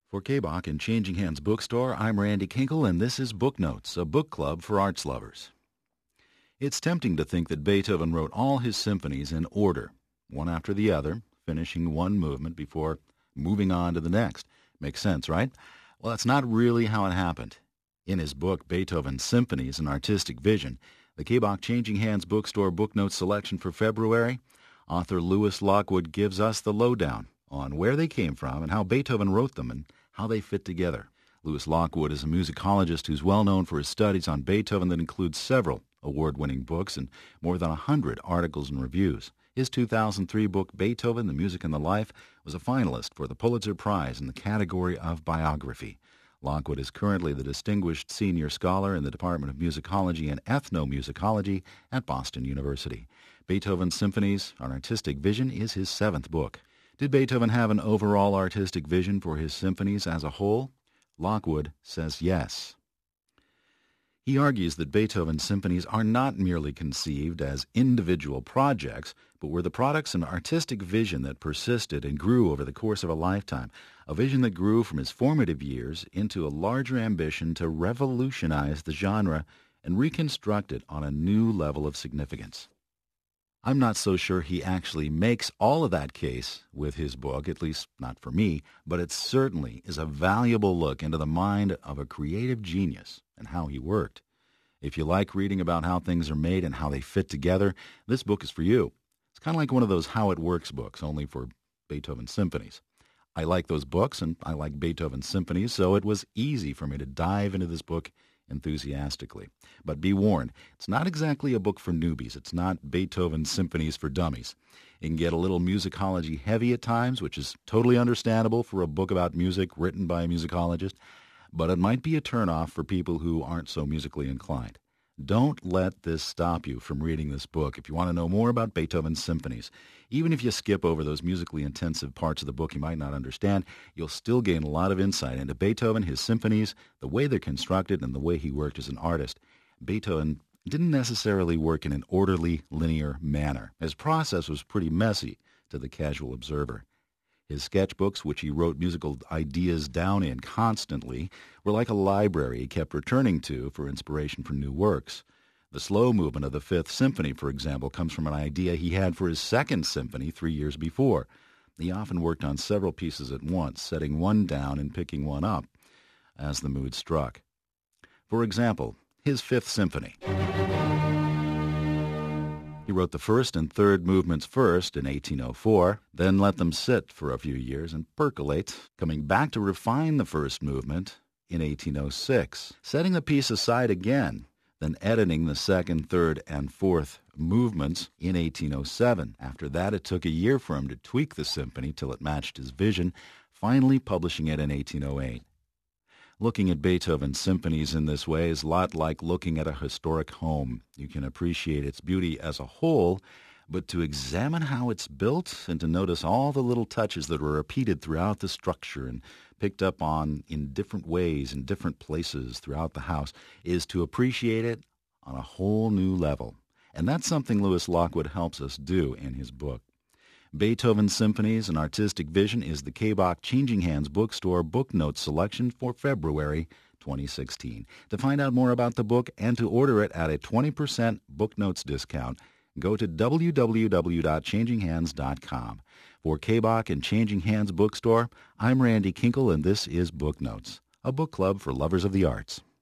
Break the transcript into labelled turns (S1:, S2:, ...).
S1: For Kabach and Changing Hands Bookstore, I'm Randy Kinkle, and this is Book Notes, a book club for arts lovers. It's tempting to think that Beethoven wrote all his symphonies in order, one after the other, finishing one movement before moving on to the next. Makes sense, right? Well, that's not really how it happened. In his book, Beethoven's Symphonies, An Artistic Vision, the Kabach Changing Hands Bookstore Book Notes selection for February, author Lewis Lockwood gives us the lowdown on where they came from and how Beethoven wrote them and how they fit together. Lewis Lockwood is a musicologist who's well known for his studies on Beethoven that includes several award-winning books and more than 100 articles and reviews. His 2003 book, Beethoven, The Music and the Life, was a finalist for the Pulitzer Prize in the category of biography. Lockwood is currently the Distinguished Senior Scholar in the Department of Musicology and Ethnomusicology at Boston University. Beethoven's Symphonies, An Artistic Vision is his 7th book. Did Beethoven have an overall artistic vision for his symphonies as a whole? Lockwood says yes. He argues that Beethoven's symphonies are not merely conceived as individual projects, but were the products of an artistic vision that persisted and grew over the course of a lifetime, a vision that grew from his formative years into a larger ambition to revolutionize the genre and reconstruct it on a new level of significance. I'm not so sure he actually makes all of that case with his book, at least not for me, but it certainly is a valuable look into the mind of a creative genius and how he worked. If you like reading about how things are made and how they fit together, this book is for you. It's kind of like one of those How It Works books, only for Beethoven symphonies. I like those books, and I like Beethoven symphonies, so it was easy for me to dive into this book enthusiastically. But be warned, it's not exactly a book for newbies. It's not Beethoven Symphonies for Dummies. It can get a little musicology heavy at times, which is totally understandable for a book about music written by a musicologist, but it might be a turnoff for people who aren't so musically inclined. Don't let this stop you from reading this book if you want to know more about Beethoven's symphonies. Even if you skip over those musically intensive parts of the book you might not understand, you'll still gain a lot of insight into Beethoven, his symphonies, the way they're constructed, and the way he worked as an artist. Beethoven didn't necessarily work in an orderly, linear manner. His process was pretty messy to the casual observer. His sketchbooks, which he wrote musical ideas down in constantly, were like a library he kept returning to for inspiration for new works. The slow movement of the Fifth Symphony, for example, comes from an idea he had for his Second Symphony 3 years before. He often worked on several pieces at once, setting one down and picking one up as the mood struck. For example, his Fifth Symphony. He wrote the first and third movements first in 1804, then let them sit for a few years and percolate, coming back to refine the first movement in 1806, setting the piece aside again, then editing the second, third, and fourth movements in 1807. After that, it took a year for him to tweak the symphony till it matched his vision, finally publishing it in 1808. Looking at Beethoven's symphonies in this way is a lot like looking at a historic home. You can appreciate its beauty as a whole, but to examine how it's built and to notice all the little touches that were repeated throughout the structure and picked up on in different ways in different places throughout the house is to appreciate it on a whole new level. And that's something Lewis Lockwood helps us do in his book. Beethoven's Symphonies, An Artistic Vision is the Kabach Changing Hands Bookstore Book Notes selection for February 2016. To find out more about the book and to order it at a 20% Book Notes discount, go to www.changinghands.com. For Kabach and Changing Hands Bookstore, I'm Randy Kinkle, and this is Book Notes, a book club for lovers of the arts.